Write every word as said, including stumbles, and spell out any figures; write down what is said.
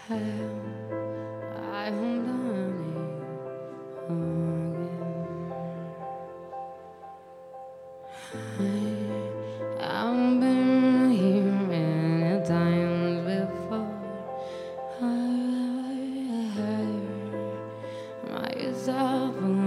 have I haven't done it again. I, I've been here many times before. I, I hurt myself.